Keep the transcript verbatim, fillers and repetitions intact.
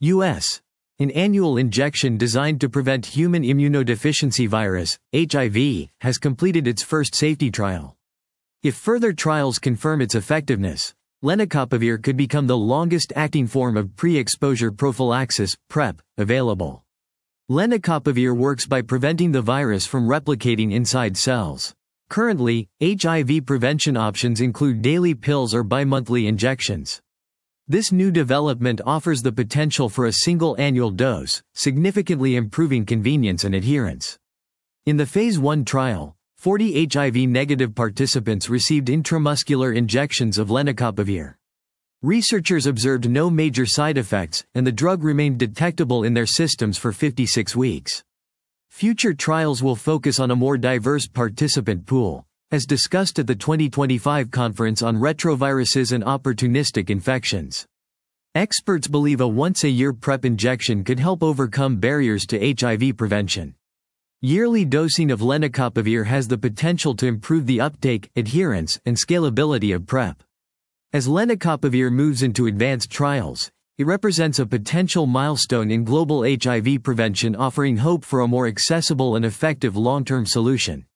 U S An annual injection designed to prevent human immunodeficiency virus, H I V, has completed its first safety trial. If further trials confirm its effectiveness, lenacapavir could become the longest-acting form of pre-exposure prophylaxis, PrEP, available. Lenacapavir works by preventing the virus from replicating inside cells. Currently, H I V prevention options include daily pills or bi-monthly injections. This new development offers the potential for a single annual dose, significantly improving convenience and adherence. In the phase one trial, forty H I V-negative participants received intramuscular injections of lenacapavir. Researchers observed no major side effects, and the drug remained detectable in their systems for fifty-six weeks. Future trials will focus on a more diverse participant pool, as discussed at the twenty twenty-five Conference on Retroviruses and Opportunistic Infections. Experts believe a once-a-year PrEP injection could help overcome barriers to H I V prevention. Yearly dosing of lenacapavir has the potential to improve the uptake, adherence, and scalability of PrEP. As lenacapavir moves into advanced trials, it represents a potential milestone in global H I V prevention, offering hope for a more accessible and effective long-term solution.